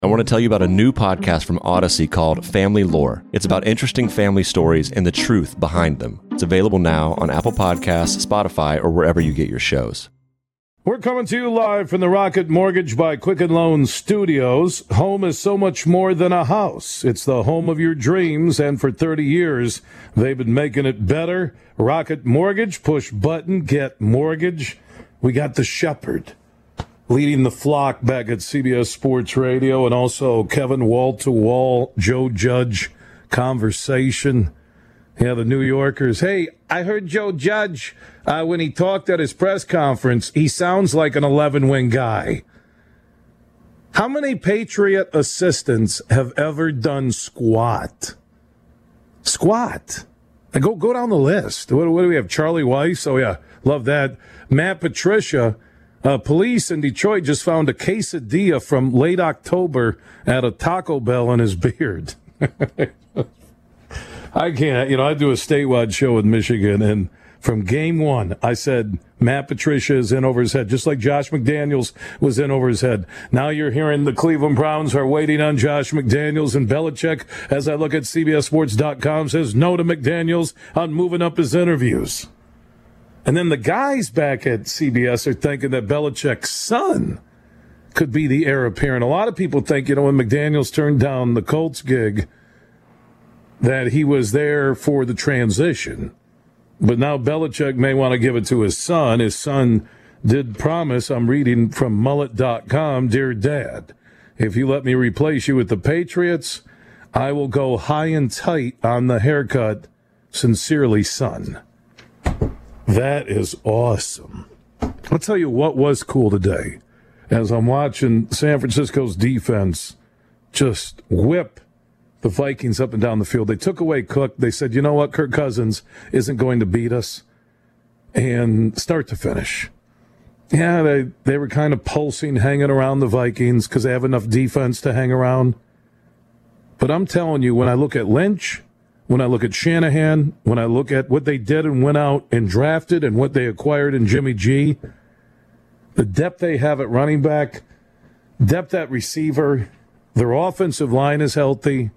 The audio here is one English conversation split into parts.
I want to tell you about a new podcast from Odyssey called Family Lore. It's about interesting family stories and the truth behind them. It's available now on Apple Podcasts, Spotify, or wherever you get your shows. We're coming to you live from the Rocket Mortgage by Quicken Loans studios. Home is so much more than a house. It's the home of your dreams, and for 30 years, they've been making it better. Rocket Mortgage, push button, get mortgage. We got the shepherd leading the flock back at CBS Sports Radio, and also Kevin wall-to-wall, Joe Judge conversation. Yeah, the New Yorkers. Hey, I heard Joe Judge, when he talked at his press conference, he sounds like an 11-wing guy. How many Patriot assistants have ever done squat? Squat. Go down the list. What do we have? Charlie Weiss? Oh, yeah, love that. Matt Patricia. Police in Detroit just found a quesadilla from late October at a Taco Bell in his beard. I can't, I do a statewide show in Michigan, and from game one, I said Matt Patricia is in over his head, just like Josh McDaniels was in over his head. Now you're hearing the Cleveland Browns are waiting on Josh McDaniels, and Belichick, as I look at CBSSports.com, says no to McDaniels on moving up his interviews. And then the guys back at CBS are thinking that Belichick's son could be the heir apparent. A lot of people think, when McDaniels turned down the Colts gig, that he was there for the transition. But now Belichick may want to give it to his son. His son did promise, I'm reading from mullet.com, "Dear Dad, if you let me replace you with the Patriots, I will go high and tight on the haircut. Sincerely, son." That is awesome. I'll tell you what was cool today. As I'm watching San Francisco's defense just whip the Vikings up and down the field. They took away Cook. They said, you know what, Kirk Cousins isn't going to beat us. And start to finish. Yeah, they were kind of pulsing, hanging around the Vikings because they have enough defense to hang around. But I'm telling you, when I look at Lynch, when I look at Shanahan, when I look at what they did and went out and drafted and what they acquired in Jimmy G, the depth they have at running back, depth at receiver, their offensive line is healthy.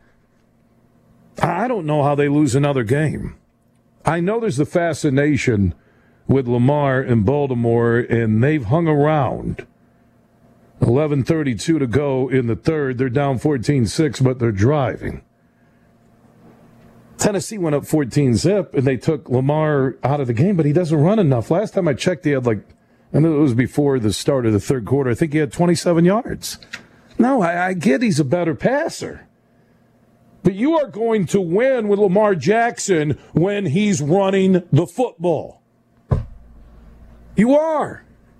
I don't know how they lose another game. I know there's the fascination with Lamar in Baltimore, and they've hung around. 11:32 to go in the third. They're down 14-6, but they're driving. Tennessee went up 14-zip, and they took Lamar out of the game, but he doesn't run enough. Last time I checked, he had I know it was before the start of the third quarter, I think he had 27 yards. No, I get he's a better passer. But you are going to win with Lamar Jackson when he's running the football. You are.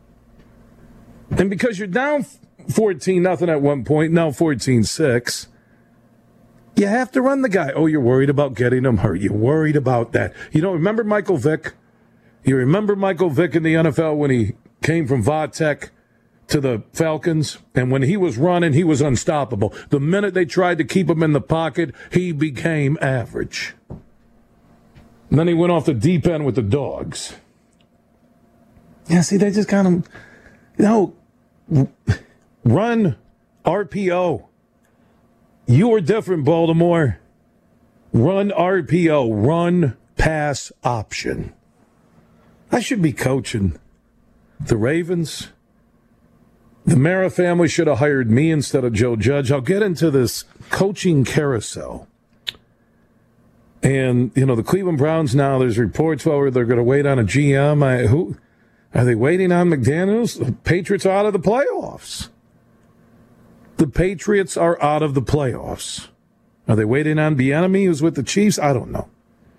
And because you're down 14-0 at one point, now 14-6, you have to run the guy. Oh, you're worried about getting him hurt. You're worried about that. Remember Michael Vick? You remember Michael Vick in the NFL when he came from Vatech to the Falcons? And when he was running, he was unstoppable. The minute they tried to keep him in the pocket, he became average. And then he went off the deep end with the Dogs. Yeah, see, they just kind of, run RPO. You are different, Baltimore. Run RPO. Run pass option. I should be coaching the Ravens. The Mara family should have hired me instead of Joe Judge. I'll get into this coaching carousel. And, the Cleveland Browns now, there's reports where they're going to wait on a GM. Who are they waiting on? McDaniels? The Patriots are out of the playoffs. The Patriots are out of the playoffs. Are they waiting on Bieniemy, who's with the Chiefs? I don't know.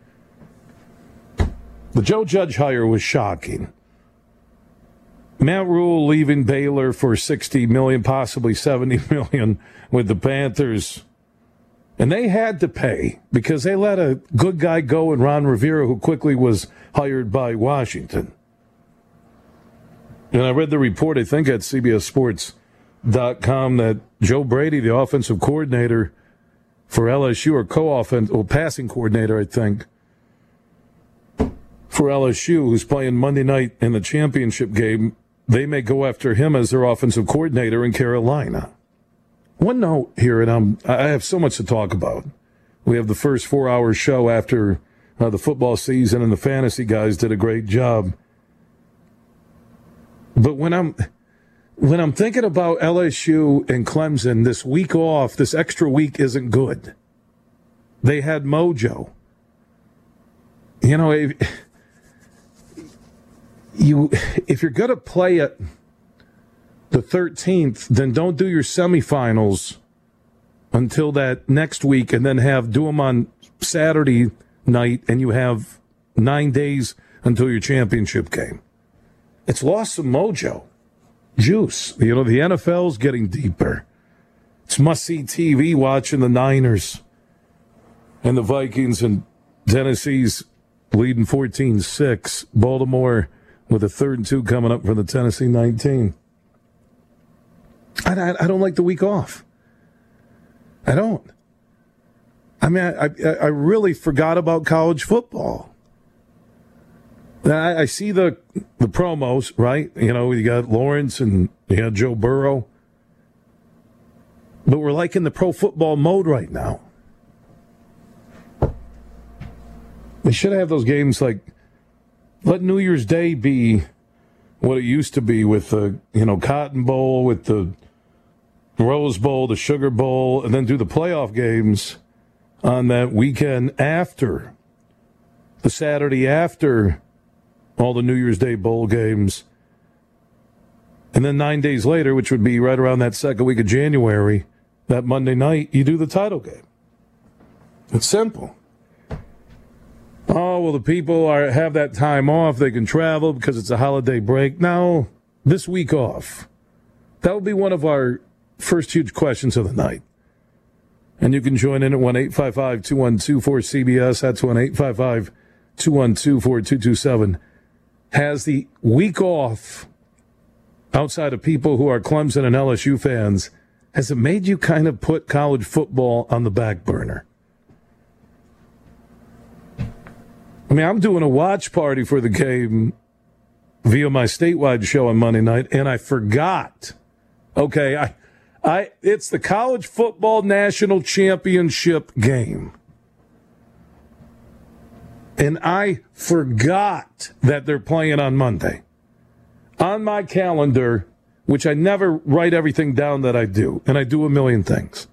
The Joe Judge hire was shocking. Matt Rule leaving Baylor for $60 million, possibly $70 million with the Panthers. And they had to pay because they let a good guy go in Ron Rivera, who quickly was hired by Washington. And I read the report, I think, at CBSSports.com that Joe Brady, the offensive coordinator for LSU, or passing coordinator, I think, for LSU, who's playing Monday night in the championship game, they may go after him as their offensive coordinator in Carolina. One note here, and I have so much to talk about. We have the first 4-hour show after the football season, and the fantasy guys did a great job. But when I'm thinking about LSU and Clemson, this week off, this extra week isn't good. They had mojo. You know, if you're going to play at the 13th, then don't do your semifinals until that next week, and then do them on Saturday night, and you have 9 days until your championship game. It's lost some mojo, juice. You know, the NFL's getting deeper. It's must-see TV watching the Niners and the Vikings, and Tennessee's leading 14-6. Baltimore with a 3rd and 2 coming up for the Tennessee 19. I don't like the week off. I don't. I mean, I really forgot about college football. I see the promos, right? You know, you got Lawrence and you got Joe Burrow. But we're like in the pro football mode right now. They should have those games like, let New Year's Day be what it used to be with the, Cotton Bowl, with the Rose Bowl, the Sugar Bowl, and then do the playoff games on that weekend after, the Saturday after all the New Year's Day bowl games. And then 9 days later, which would be right around that second week of January, that Monday night, you do the title game. It's simple. Oh, well, the people have that time off. They can travel because it's a holiday break. Now, this week off, that will be one of our first huge questions of the night. And you can join in at 1-855-212-4CBS. That's 1-855-212-4227. Has the week off, outside of people who are Clemson and LSU fans, has it made you kind of put college football on the back burner? I mean, I'm doing a watch party for the game via my statewide show on Monday night, and I forgot. Okay, it's the college football national championship game. And I forgot that they're playing on Monday. On my calendar, which I never write everything down that I do, and I do a million things.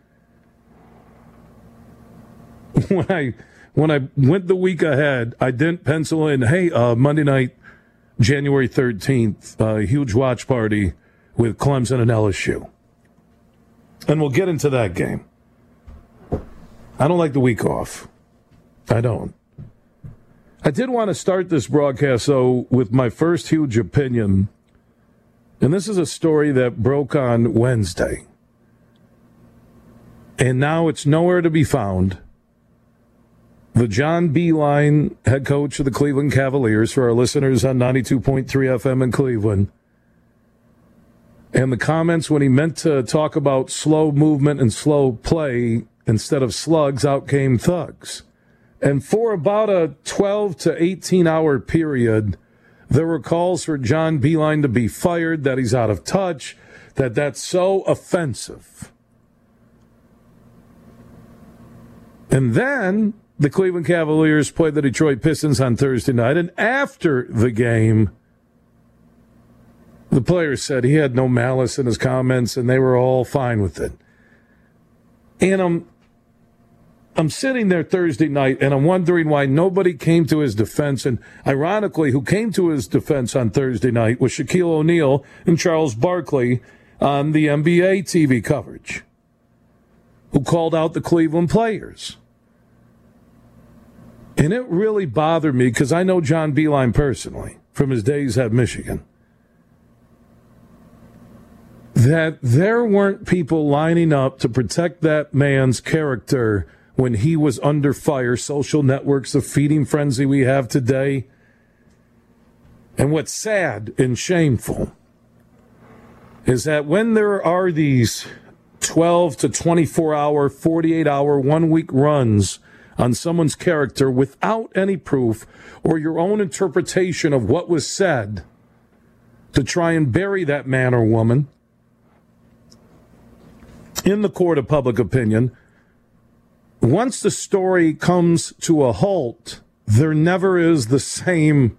When I went the week ahead, I didn't pencil in, hey, Monday night, January 13th, a huge watch party with Clemson and LSU. And we'll get into that game. I don't like the week off. I don't. I did want to start this broadcast, though, with my first huge opinion. And this is a story that broke on Wednesday. And now it's nowhere to be found. The John Beilein, head coach of the Cleveland Cavaliers, for our listeners on 92.3 FM in Cleveland, and the comments when he meant to talk about slow movement and slow play, instead of slugs, out came thugs. And for about a 12 to 18-hour period, there were calls for John Beilein to be fired, that he's out of touch, that's so offensive. And then the Cleveland Cavaliers played the Detroit Pistons on Thursday night, and after the game, the players said he had no malice in his comments, and they were all fine with it. And I'm sitting there Thursday night, and I'm wondering why nobody came to his defense. And ironically, who came to his defense on Thursday night was Shaquille O'Neal and Charles Barkley on the NBA TV coverage, who called out the Cleveland players. And it really bothered me because I know John Beilein personally from his days at Michigan, that there weren't people lining up to protect that man's character when he was under fire. Social networks, the feeding frenzy we have today. And what's sad and shameful is that when there are these 12 to 24-hour, 48-hour, one-week runs on someone's character without any proof or your own interpretation of what was said to try and bury that man or woman, in the court of public opinion, once the story comes to a halt, there never is the same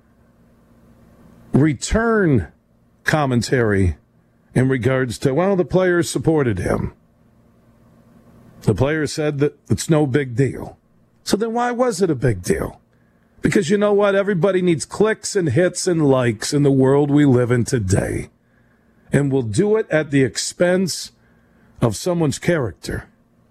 return commentary in regards to, well, the players supported him. The players said that it's no big deal. So then why was it a big deal? Because you know what? Everybody needs clicks and hits and likes in the world we live in today. And we'll do it at the expense of someone's character.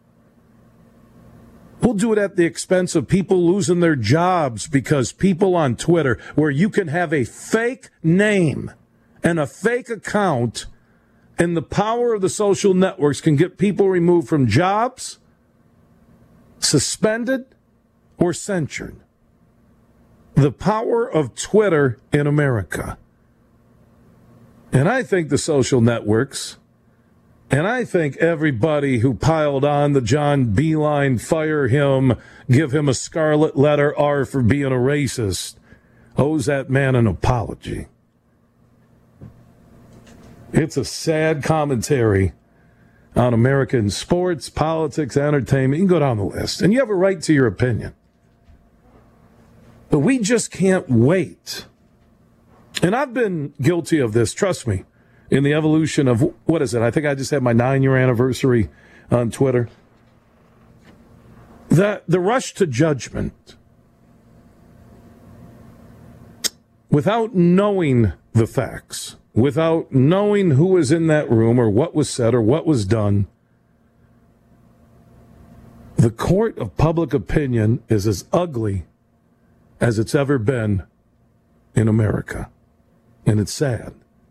We'll do it at the expense of people losing their jobs because people on Twitter, where you can have a fake name and a fake account, and the power of the social networks can get people removed from jobs, suspended, or censured. The power of Twitter in America. And I think the social networks, and I think everybody who piled on the John Beilein, fire him, give him a scarlet letter R for being a racist, owes that man an apology. It's a sad commentary on American sports, politics, entertainment. You can go down the list. And you have a right to your opinion. But we just can't wait. And I've been guilty of this, trust me, in the evolution of, what is it? I think I just had my 9-year anniversary on Twitter. The rush to judgment without knowing the facts, without knowing who was in that room or what was said or what was done. The court of public opinion is as ugly as it's ever been in America. And it's sad.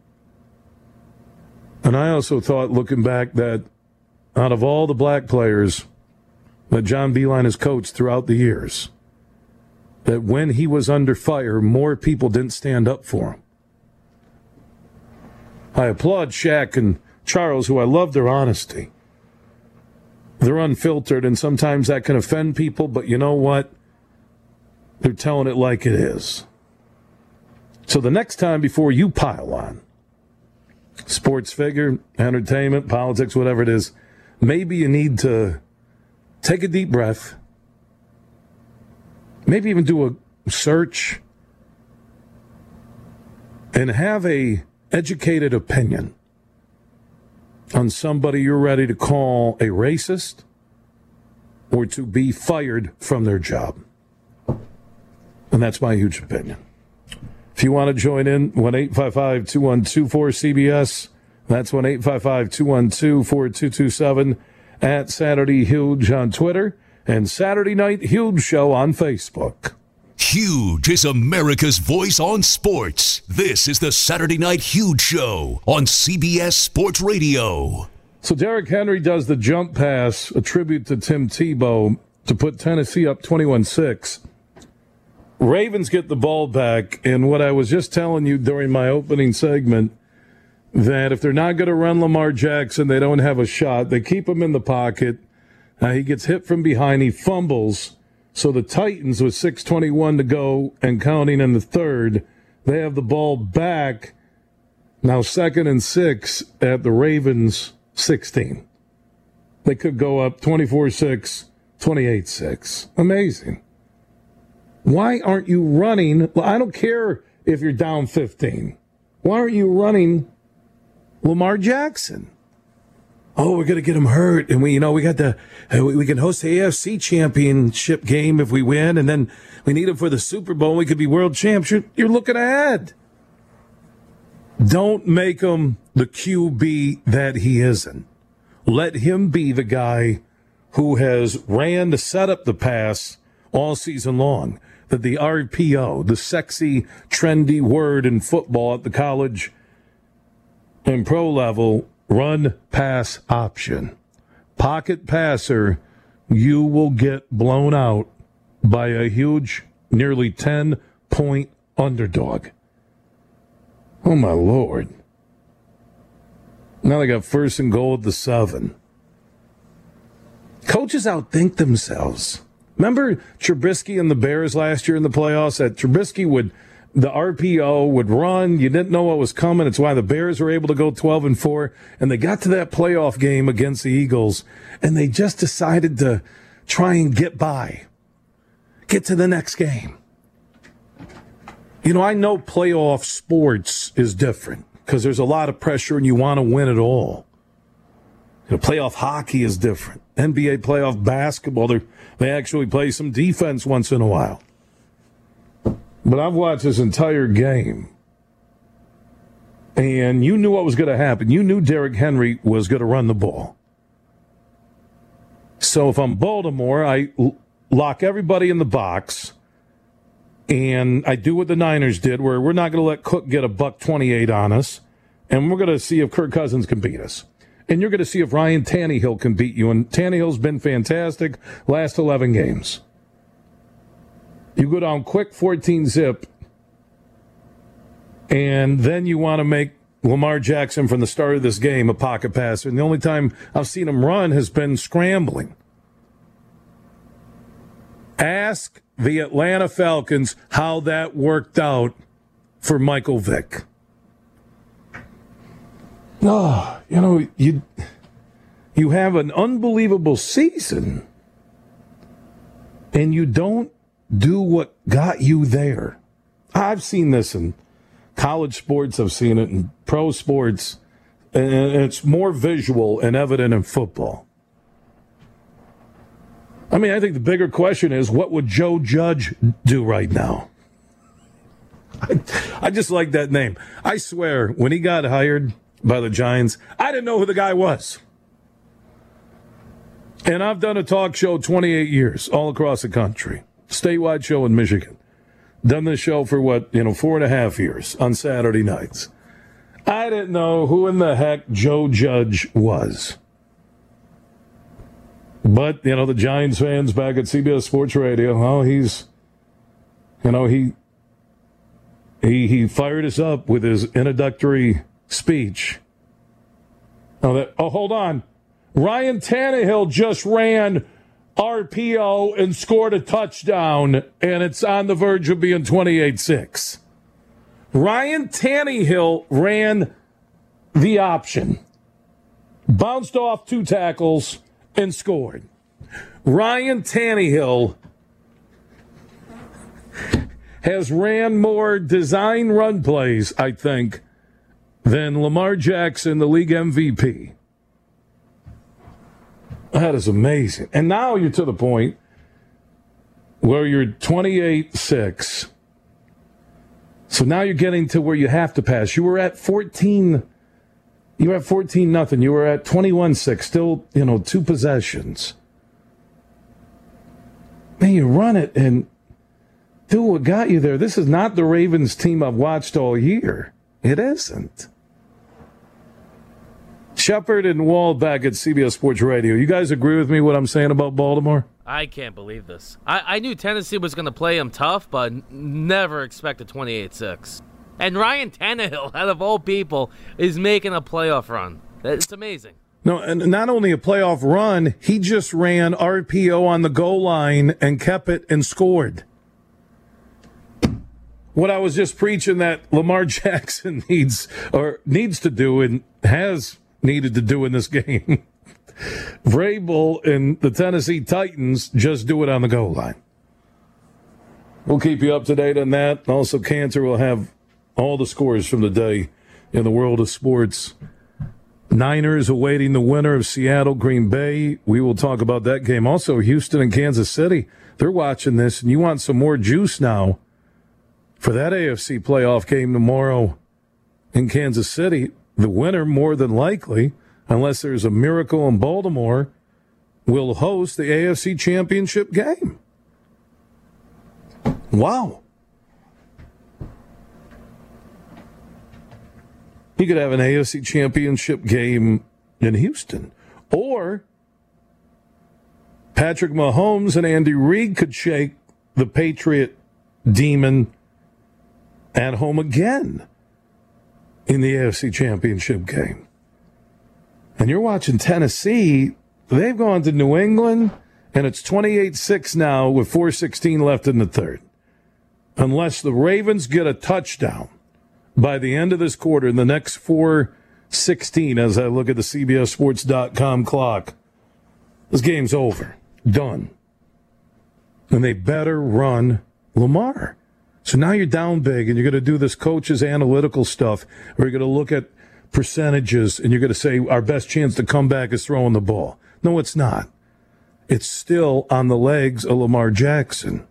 And I also thought, looking back, that out of all the black players that John Beilein has coached throughout the years, that when he was under fire, more people didn't stand up for him. I applaud Shaq and Charles, who I love their honesty. They're unfiltered, and sometimes that can offend people, but you know what? They're telling it like it is. So the next time before you pile on, sports figure, entertainment, politics, whatever it is, maybe you need to take a deep breath, maybe even do a search, and have a educated opinion on somebody you're ready to call a racist or to be fired from their job. And that's my huge opinion. If you want to join in, 1-855-212-4CBS. That's 1-855-212-4227 at Saturday Huge on Twitter and Saturday Night Huge Show on Facebook. Huge is America's voice on sports. This is the Saturday Night Huge Show on CBS Sports Radio. So Derrick Henry does the jump pass, a tribute to Tim Tebow, to put Tennessee up 21-6. Ravens get the ball back, and what I was just telling you during my opening segment, that if they're not going to run Lamar Jackson, they don't have a shot. They keep him in the pocket. He gets hit from behind. He fumbles. So the Titans, with 6:21 to go and counting in the third, they have the ball back. Now 2nd and 6 at the Ravens 16. They could go up 24-6, 28-6. Amazing. Why aren't you running? Well, I don't care if you're down 15. Why aren't you running Lamar Jackson? Oh, we're going to get him hurt, and we got we can host the AFC Championship game if we win, and then we need him for the Super Bowl, and we could be world champs. You're looking ahead. Don't make him the QB that he isn't. Let him be the guy who has ran to set up the pass all season long. That the RPO, the sexy, trendy word in football at the college and pro level, run pass option. Pocket passer, you will get blown out by a huge, nearly 10-point underdog. Oh, my Lord. Now they got 1st and goal at the 7. Coaches outthink themselves. Remember Trubisky and the Bears last year in the playoffs? That Trubisky would the RPO would run. You didn't know what was coming. It's why the Bears were able to go 12-4, and they got to that playoff game against the Eagles, and they just decided to try and get by, get to the next game. You know, I know playoff sports is different because there's a lot of pressure and you want to win it all. You know, playoff hockey is different. NBA playoff basketball, they actually play some defense once in a while. But I've watched this entire game, and you knew what was going to happen. You knew Derrick Henry was going to run the ball. So if I'm Baltimore, I lock everybody in the box, and I do what the Niners did, where we're not going to let Cook get a $128 on us, and we're going to see if Kirk Cousins can beat us. And you're going to see if Ryan Tannehill can beat you. And Tannehill's been fantastic last 11 games. You go down quick 14-zip, and then you want to make Lamar Jackson from the start of this game a pocket passer. And the only time I've seen him run has been scrambling. Ask the Atlanta Falcons how that worked out for Michael Vick. Oh, you know, you have an unbelievable season, and you don't do what got you there. I've seen this in college sports. I've seen it in pro sports, and it's more visual and evident in football. I mean, I think the bigger question is, what would Joe Judge do right now? I just like that name. I swear, when he got hired by the Giants, I didn't know who the guy was. And I've done a talk show 28 years all across the country. Statewide show in Michigan. Done this show for 4.5 years on Saturday nights. I didn't know who in the heck Joe Judge was. But, the Giants fans back at CBS Sports Radio, he fired us up with his introductory speech. Hold on. Ryan Tannehill just ran RPO and scored a touchdown, and it's on the verge of being 28-6. Ryan Tannehill ran the option, bounced off 2 tackles, and scored. Ryan Tannehill has ran more design run plays, I think, than Lamar Jackson, the league MVP. That is amazing. And now you're to the point where you're 28-6. So now you're getting to where you have to pass. You were at 14. You were at 14-0. You were at 21-6. Still, 2 possessions. Man, you run it and do what got you there. This is not the Ravens team I've watched all year. It isn't. Shepard and Wall back at CBS Sports Radio. You guys agree with me what I'm saying about Baltimore? I can't believe this. I knew Tennessee was going to play them tough, but never expected 28-6. And Ryan Tannehill, out of all people, is making a playoff run. It's amazing. No, and not only a playoff run, he just ran RPO on the goal line and kept it and scored. What I was just preaching that Lamar Jackson needs to do and has needed to do in this game. Vrabel and the Tennessee Titans just do it on the goal line. We'll keep you up to date on that. Also, Cantor will have all the scores from the day in the world of sports. Niners awaiting the winner of Seattle-Green Bay. We will talk about that game. Also, Houston and Kansas City. They're watching this, and you want some more juice now for that AFC playoff game tomorrow in Kansas City. The winner, more than likely, unless there's a miracle in Baltimore, will host the AFC Championship game. Wow. You could have an AFC Championship game in Houston. Or Patrick Mahomes and Andy Reid could shake the Patriot demon at home again in the AFC Championship game. And you're watching Tennessee. They've gone to New England, and it's 28-6 now with 4:16 left in the third. unless the Ravens get a touchdown by the end of this quarter, in the next 4:16, as I look at the CBSSports.com clock, this game's over. Done. And they better run Lamar. So now you're down big, and you're going to do this coach's analytical stuff, where you're going to look at percentages, and you're going to say our best chance to come back is throwing the ball. No, it's not. It's still on the legs of Lamar Jackson.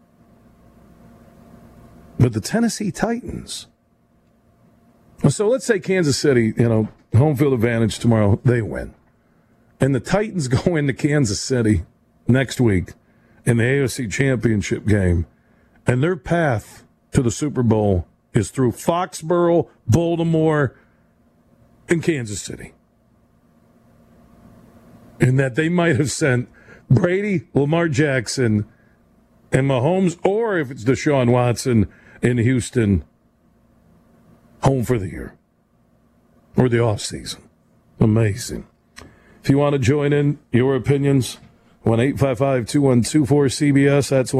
But the Tennessee Titans. So let's say Kansas City, home field advantage tomorrow, they win. And the Titans go into Kansas City next week in the AFC Championship game, and their path to the Super Bowl is through Foxborough, Baltimore, and Kansas City. And that they might have sent Brady, Lamar Jackson, and Mahomes, or if it's Deshaun Watson in Houston, home for the year or the offseason. Amazing. If you want to join in your opinions, 1-855-212-4CBS. That's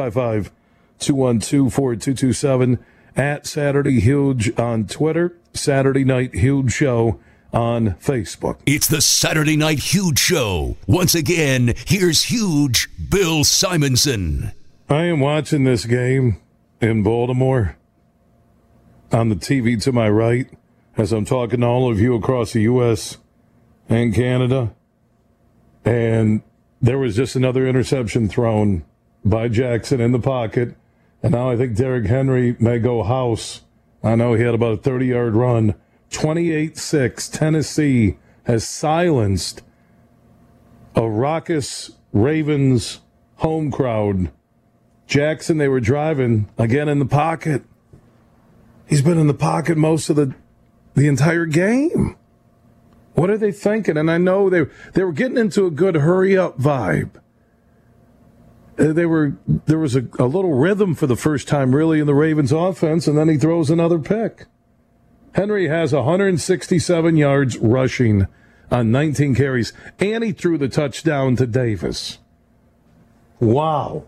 1-855-212-4227. At Saturday Huge on Twitter, Saturday Night Huge Show on Facebook. It's the Saturday Night Huge Show. Once again, here's Huge Bill Simonson. I am watching this game in Baltimore on the TV to my right as I'm talking to all of you across the U.S. and Canada. And there was just another interception thrown by Jackson in the pocket. And now I think Derrick Henry may go house. I know he had about a 30-yard run. 28-6, Tennessee has silenced a raucous Ravens home crowd. Jackson, they were driving, again in the pocket. He's been in the pocket most of the entire game. What are they thinking? And I know they were getting into a good hurry-up vibe. There was a little rhythm for the first time, really, in the Ravens offense, and then he throws another pick. Henry has 167 yards rushing on 19 carries, and he threw the touchdown to Davis. Wow.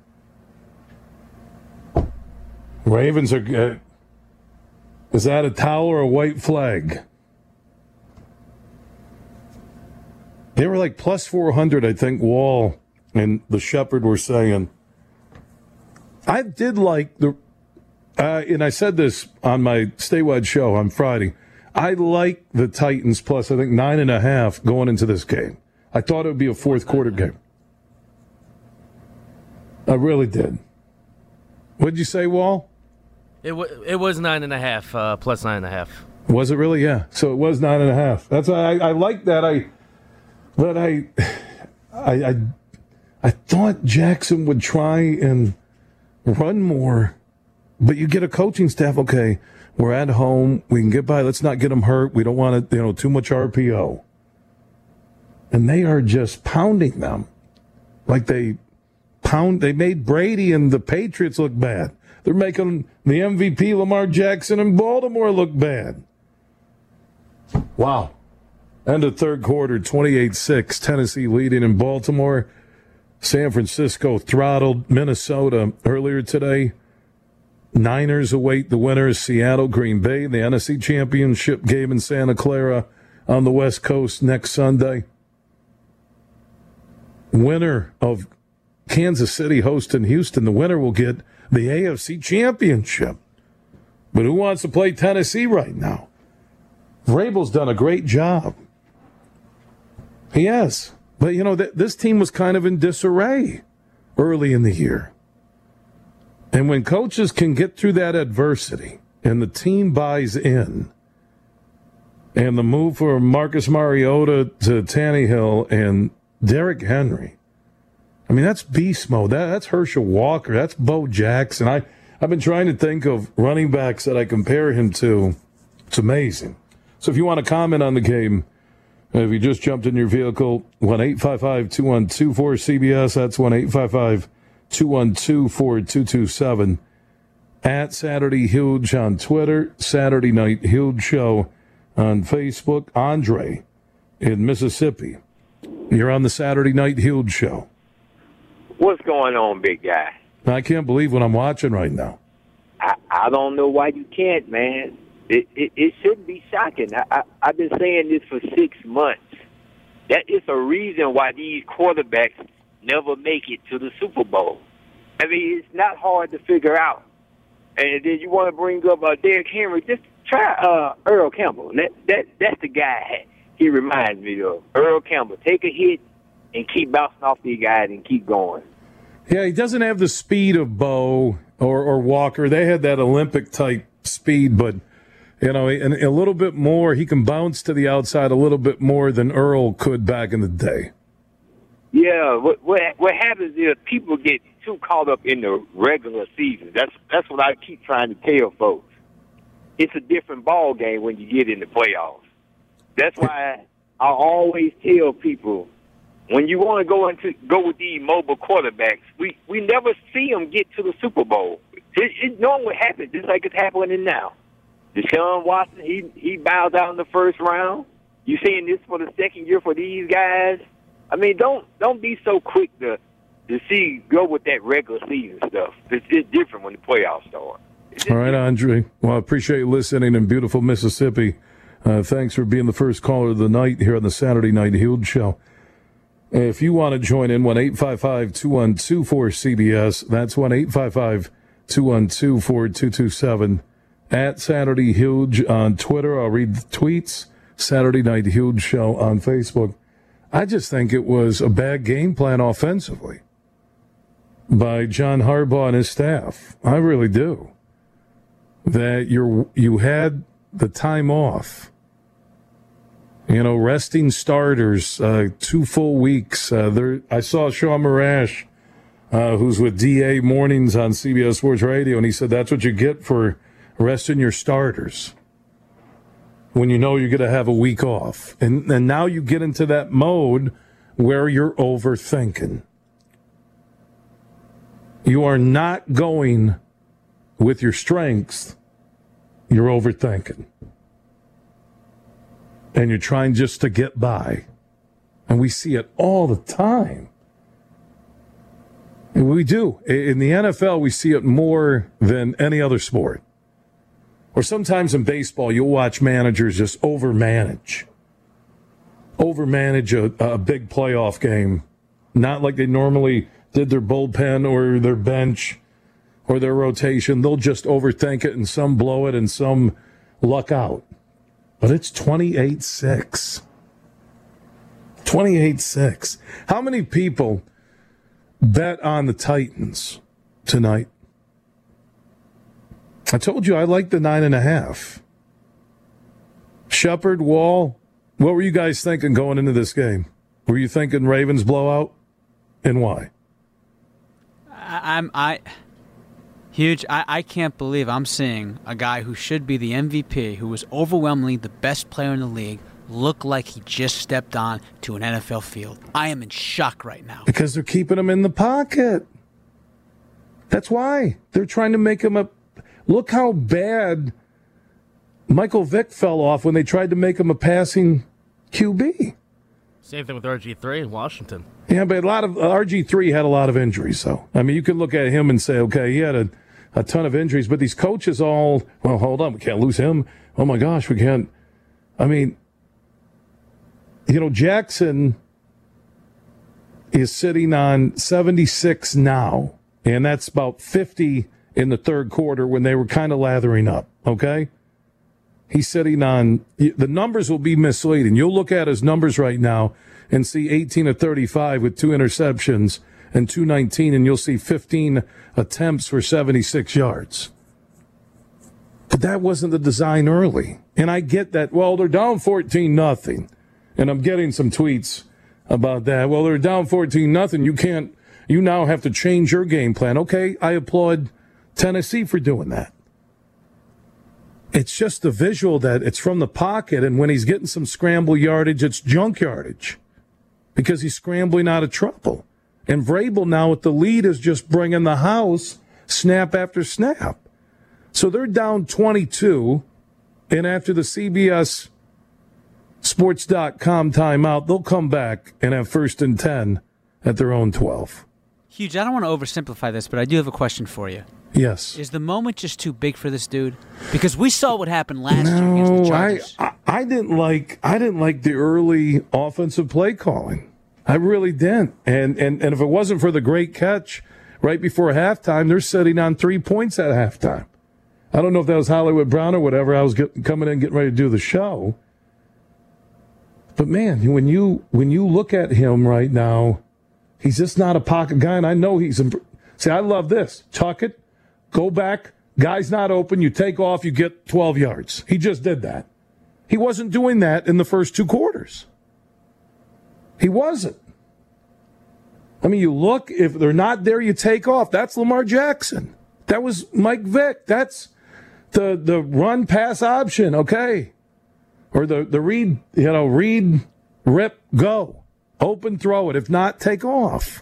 Ravens are... is that a towel or a white flag? They were like plus 400, I think, Wall and the Shepherd were saying. I did like and I said this on my statewide show on Friday, I like the Titans plus, I think, 9.5 going into this game. I thought it would be a fourth quarter game. I really did. What'd you say, Wall? It was 9.5, plus 9.5. Was it really? Yeah. So it was 9.5. That's why I like that. I thought Jackson would try and run more, but you get a coaching staff. Okay, we're at home. We can get by. Let's not get them hurt. We don't want to, too much RPO. And they are just pounding them like they made Brady and the Patriots look bad. They're making the MVP Lamar Jackson in Baltimore look bad. Wow. End of third quarter, 28-6, Tennessee leading in Baltimore. San Francisco throttled Minnesota earlier today. Niners await the winners, Seattle, Green Bay, the NFC Championship game in Santa Clara on the West Coast next Sunday. Winner of Kansas City hosting Houston, the winner will get the AFC Championship. But who wants to play Tennessee right now? Vrabel's done a great job. He has. But, this team was kind of in disarray early in the year. And when coaches can get through that adversity and the team buys in, and the move for Marcus Mariota to Tannehill and Derrick Henry, I mean, that's beast mode. That's Herschel Walker. That's Bo Jackson. I've been trying to think of running backs that I compare him to. It's amazing. So if you want to comment on the game, if you just jumped in your vehicle, 1-855-212-4CBS. That's 1-855-212-4227. At Saturday Huge on Twitter, Saturday Night Huge Show on Facebook. Andre in Mississippi. You're on the Saturday Night Huge Show. What's going on, big guy? I can't believe what I'm watching right now. I don't know why you can't, man. It shouldn't be shocking. I've been saying this for 6 months. That is a reason why these quarterbacks never make it to the Super Bowl. I mean, it's not hard to figure out. And then you want to bring up Derrick Henry, just try Earl Campbell. That's the guy he reminds me of. Earl Campbell. Take a hit and keep bouncing off these guys and keep going. Yeah, he doesn't have the speed of Bo or Walker. They had that Olympic-type speed, but, you know, and a little bit more. He can bounce to the outside a little bit more than Earl could back in the day. Yeah, what happens is people get too caught up in the regular season. That's what I keep trying to tell folks. It's a different ball game when you get in the playoffs. That's why I always tell people, when you want to go with these mobile quarterbacks, we never see them get to the Super Bowl. It normally happens, just like it's happening now. Deshaun Watson, he bows out in the first round. You seeing this for the second year for these guys? I mean, don't be so quick to go with that regular season stuff. It's different when the playoffs start. All right, Andre. Well, I appreciate you listening in beautiful Mississippi. Thanks for being the first caller of the night here on the Saturday Night Huge Show. If you want to join in, 1-855-212-4CBS. That's 1-855-212-4227. At Saturday Huge on Twitter. I'll read the tweets. Saturday Night Huge Show on Facebook. I just think it was a bad game plan offensively by John Harbaugh and his staff. I really do. That you had the time off. You know, resting starters, 2 full weeks. I saw Sean Marash, who's with DA Mornings on CBS Sports Radio, and he said that's what you get for resting your starters when you know you're going to have a week off. And now you get into that mode where you're overthinking. You are not going with your strengths. You're overthinking. And you're trying just to get by. And we see it all the time. And we do. In the NFL, we see it more than any other sport. Or sometimes in baseball, you'll watch managers just overmanage a big playoff game. Not like they normally did their bullpen or their bench or their rotation. They'll just overthink it, and some blow it and some luck out. But it's 28-6. 28-6. How many people bet on the Titans tonight? I told you I like the 9.5. Shepard, Wall, what were you guys thinking going into this game? Were you thinking Ravens blowout? And why? I can't believe I'm seeing a guy who should be the MVP, who was overwhelmingly the best player in the league, look like he just stepped on to an NFL field. I am in shock right now. Because they're keeping him in the pocket. That's why. They're trying to make him a... Look how bad Michael Vick fell off when they tried to make him a passing QB. Same thing with RG3 in Washington. Yeah, but RG3 had a lot of injuries, though. I mean, you could look at him and say, okay, he had a ton of injuries, but these coaches all, well, hold on, we can't lose him. Oh, my gosh, we can't. I mean, you know, Jackson is sitting on 76 now, and that's about 50 in the third quarter when they were kind of lathering up, okay? He's sitting on, the numbers will be misleading. You'll look at his numbers right now and see 18 of 35 with 2 interceptions and 219, and you'll see 15 attempts for 76 yards. But that wasn't the design early. And I get that, well, they're down 14-0. And I'm getting some tweets about that. Well, they're down 14-0. You now have to change your game plan. Okay, I applaud Tennessee for doing that. It's just the visual that it's from the pocket, and when he's getting some scramble yardage, it's junk yardage because he's scrambling out of trouble. And Vrabel now with the lead is just bringing the house snap after snap. So they're down 22, and after the CBS Sports.com timeout, they'll come back and have 1st and 10 at their own 12. Huge, I don't want to oversimplify this, but I do have a question for you. Yes. Is the moment just too big for this dude? Because we saw what happened last year against the Chargers. I didn't like the early offensive play calling. I really didn't. And if it wasn't for the great catch right before halftime, they're sitting on 3 points at halftime. I don't know if that was Hollywood Brown or whatever. I was coming in getting ready to do the show. But man, when you look at him right now, he's just not a pocket guy, and I know he's. See, I love this. Tuck it, go back. Guy's not open. You take off. You get 12 yards. He just did that. He wasn't doing that in the first 2 quarters. He wasn't. I mean, you look. If they're not there, you take off. That's Lamar Jackson. That was Mike Vick. That's the run pass option. Okay. Or the read, read, rip, go. Open, throw it. If not, take off.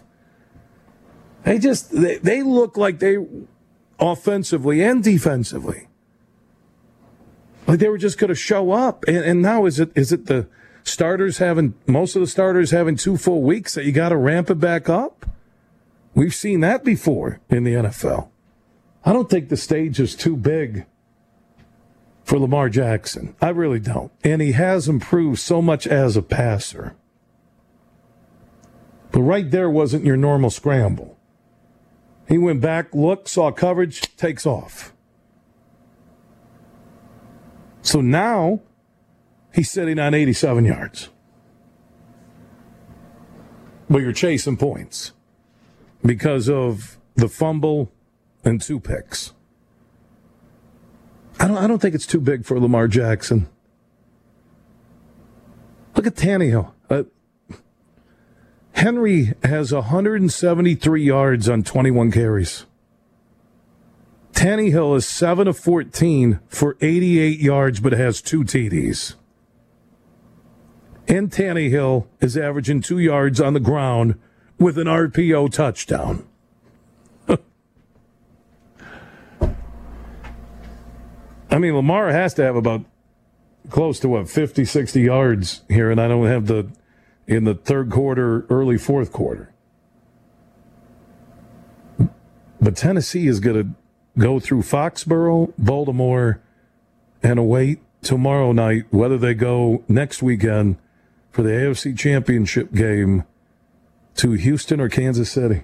They look like they, offensively and defensively, like they were just going to show up. And now is it the starters most of the starters having 2 full weeks that you got to ramp it back up? We've seen that before in the NFL. I don't think the stage is too big for Lamar Jackson. I really don't. And he has improved so much as a passer. But right there wasn't your normal scramble. He went back, looked, saw coverage, takes off. So now he's sitting on 87 yards. But you're chasing points because of the fumble and 2 picks. I don't think it's too big for Lamar Jackson. Look at Tannehill. Henry has 173 yards on 21 carries. Tannehill is 7 of 14 for 88 yards, but has 2 TDs. And Tannehill is averaging 2 yards on the ground with an RPO touchdown. I mean, Lamar has to have about close to, 50, 60 yards here, and I don't have in the third quarter, early fourth quarter. But Tennessee is going to go through Foxborough, Baltimore, and await tomorrow night whether they go next weekend for the AFC Championship game to Houston or Kansas City.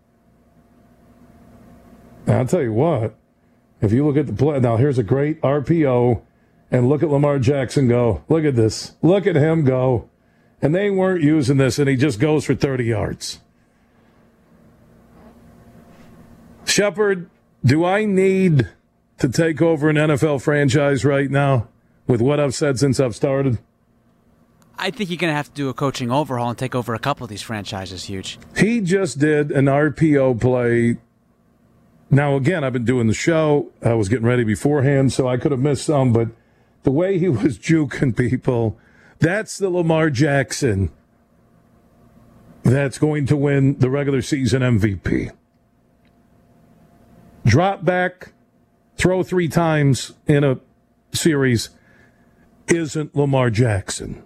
Now, I'll tell you what. If you look at the play, now here's a great RPO, and look at Lamar Jackson go. Look at this. Look at him go. And they weren't using this, and he just goes for 30 yards. Shepard, do I need to take over an NFL franchise right now with what I've said since I've started? I think you're going to have to do a coaching overhaul and take over a couple of these franchises, Huge. He just did an RPO play. Now, again, I've been doing the show. I was getting ready beforehand, so I could have missed some. But the way he was juking people, that's the Lamar Jackson that's going to win the regular season MVP. Drop back, throw 3 times in a series isn't Lamar Jackson.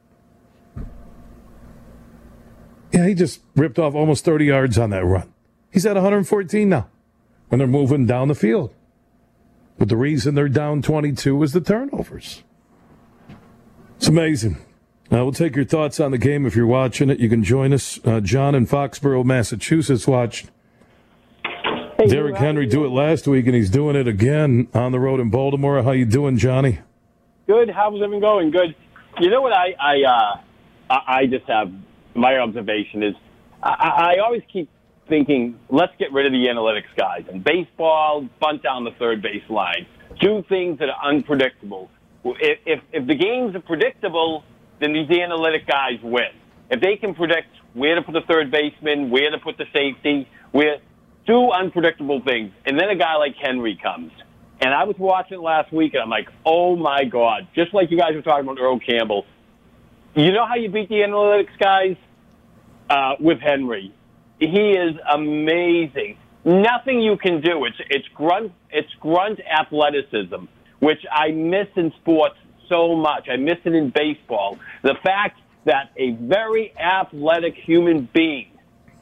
Yeah, he just ripped off almost 30 yards on that run. He's at 114 now. And they're moving down the field. But the reason they're down 22 is the turnovers. It's amazing. We'll take your thoughts on the game if you're watching it. You can join us. John in Foxborough, Massachusetts watched Derrick Henry do it last week, and he's doing it again on the road in Baltimore. How you doing, Johnny? Good. How's everything going? Good. You know what I just have, my observation is I always keep thinking, let's get rid of the analytics guys. And baseball, bunt down the third base line. Do things that are unpredictable. If the games are predictable, then these analytic guys win. If they can predict where to put the third baseman, where to put the safety, do unpredictable things. And then a guy like Henry comes. And I was watching it last week, and I'm like, oh, my God. Just like you guys were talking about Earl Campbell. You know how you beat the analytics guys? With Henry. He is amazing. Nothing you can do. It's grunt athleticism, which I miss in sports so much. I miss it in baseball. The fact that a very athletic human being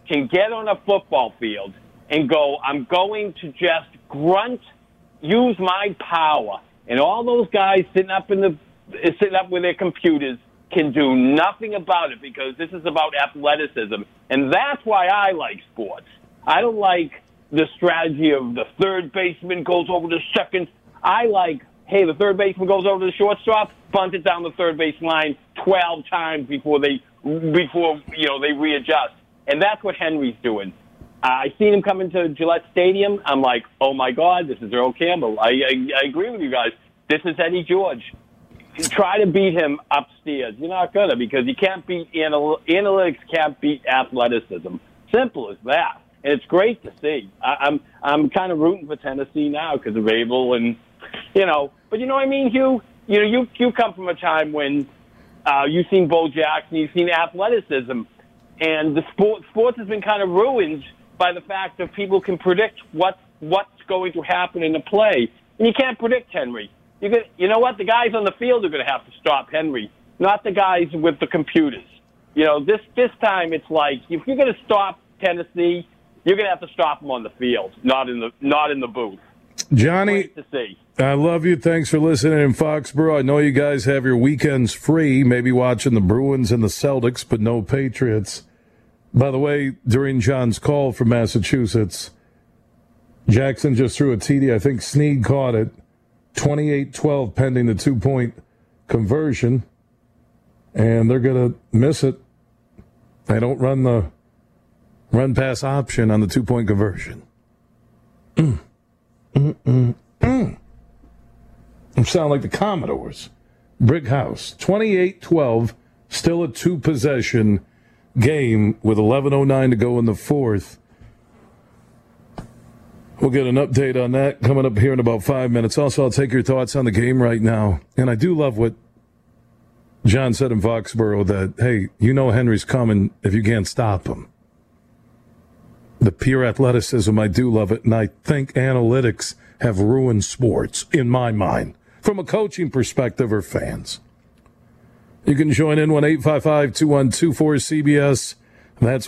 can get on a football field and go, I'm going to just grunt, use my power, and all those guys sitting up with their computers can do nothing about it because this is about athleticism. And that's why I like sports. I don't like the strategy of the third baseman goes over to second. I like, hey, the third baseman goes over to the shortstop, bunt it down the third base line 12 times before they readjust. And that's what Henry's doing. I seen him come into Gillette Stadium. I'm like, oh, my God, this is Earl Campbell. I agree with you guys. This is Eddie George. Try to beat him upstairs. You're not going to because you can't beat analytics, can't beat athleticism. Simple as that. And it's great to see. I'm kind of rooting for Tennessee now because of Abel and, But you know what I mean, Hugh? You come from a time when you've seen Bo Jackson, you've seen athleticism, and the sports has been kind of ruined by the fact that people can predict what's going to happen in the play. And you can't predict Henry. You know what? The guys on the field are going to have to stop Henry, not the guys with the computers. This time it's like if you're going to stop Tennessee, you're going to have to stop them on the field, not in the booth. Johnny, great to see. I love you. Thanks for listening in Foxborough. I know you guys have your weekends free, maybe watching the Bruins and the Celtics, but no Patriots. By the way, during John's call from Massachusetts, Jackson just threw a TD. I think Snead caught it. 28-12 pending the 2-point conversion. And they're going to miss it. They don't run the run-pass option on the 2-point conversion. You sound like the Commodores. Brick House. 28-12, still a 2-possession game with 11:09 to go in the fourth. We'll get an update on that coming up here in about 5 minutes. Also, I'll take your thoughts on the game right now. And I do love what John said in Foxborough that, hey, Henry's coming if you can't stop him. The pure athleticism, I do love it. And I think analytics have ruined sports, in my mind, from a coaching perspective or fans. You can join in 1-855-212-4CBS. That's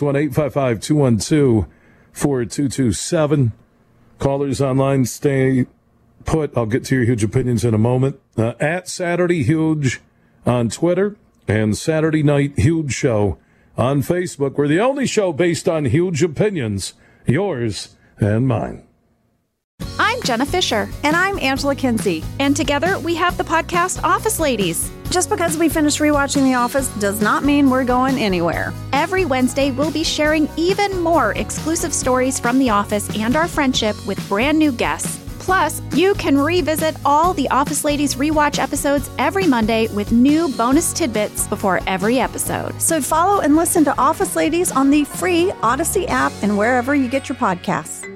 1-855-212-4227. Callers online, stay put. I'll get to your huge opinions in a moment. At Saturday Huge on Twitter and Saturday Night Huge Show on Facebook. We're the only show based on huge opinions, yours and mine. I'm Jenna Fisher. And I'm Angela Kinsey. And together we have the podcast Office Ladies. Just because we finished rewatching The Office does not mean we're going anywhere. Every Wednesday, we'll be sharing even more exclusive stories from The Office and our friendship with brand new guests. Plus, you can revisit all the Office Ladies rewatch episodes every Monday with new bonus tidbits before every episode. So follow and listen to Office Ladies on the free Odyssey app and wherever you get your podcasts.